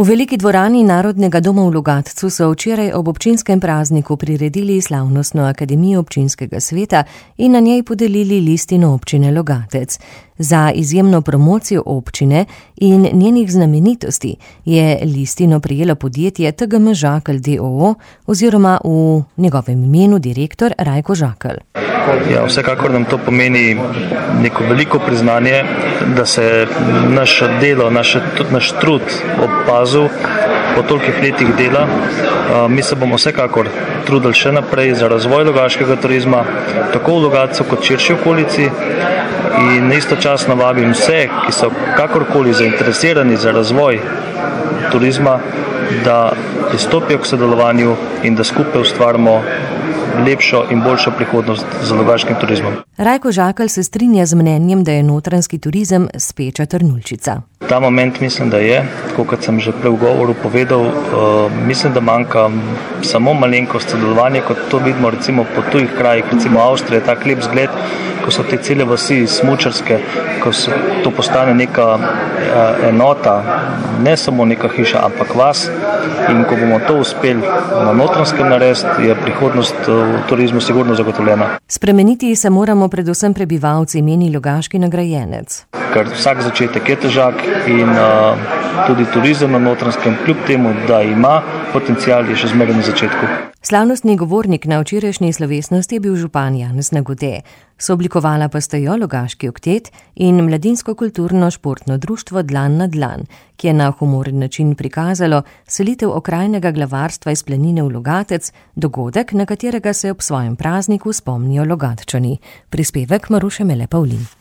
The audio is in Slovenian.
V veliki dvorani Narodnega doma v Logatcu so včeraj ob občinskem prazniku priredili slavnostno akademijo občinskega sveta in na njej podelili listino občine Logatec. Za izjemno promocijo občine in njenih znamenitosti je listino prejelo podjetje TGM Žakelj d.o.o. oziroma v njegovem imenu direktor Rajko Žakelj. Ja, vsekakor nam to pomeni neko veliko priznanje, da se naše delo, naš trud opazil po tolikih letih dela. Mi se bomo vsekakor trudili še naprej za razvoj logaškega turizma, tako v Logatcu kot širši okolici. In istočasno vabim vse, ki so kakorkoli zainteresirani za razvoj turizma, da pristopijo k sodelovanju in da skupaj ustvarimo lepšo in boljšo prihodnost za logaškim turizmom. Rajko Žakelj se strinja z mnenjem, da je notranjski turizem speča trnulčica. Ta moment mislim, da je, tako kot sem že prej v govoru povedal, mislim, da manjka samo malenkost sodelovanja, kot to vidimo recimo po tujih krajih, recimo Avstrija je tak lep zgled, ko so te cele vasi smučarske, ko se to postane neka enota, ne samo neka hiša, ampak vas. In ko bomo to uspeli na Notranjskem narediti, je prihodnost v turizmu sigurno zagotovljena. Spremeniti se moramo predvsem prebivalci, meni logaški nagrajenec. Ker vsak začetek je težak in tudi turizem na Notranjskem, kljub temu, da ima potencial, je še zmeraj na začetku. Slavnostni govornik na včerajšnji slovesnosti je bil župan Janez Nagode. Sooblikovala pa sta jo Logaški oktet in mladinsko-kulturno-športno društvo Dlan na dlan, ki je na humoren način prikazalo selitev okrajnega glavarstva iz Planine v Logatec, dogodek, na katerega se ob svojem prazniku spomnijo Logatčani. Prispevek Maruše Mele Pavlin.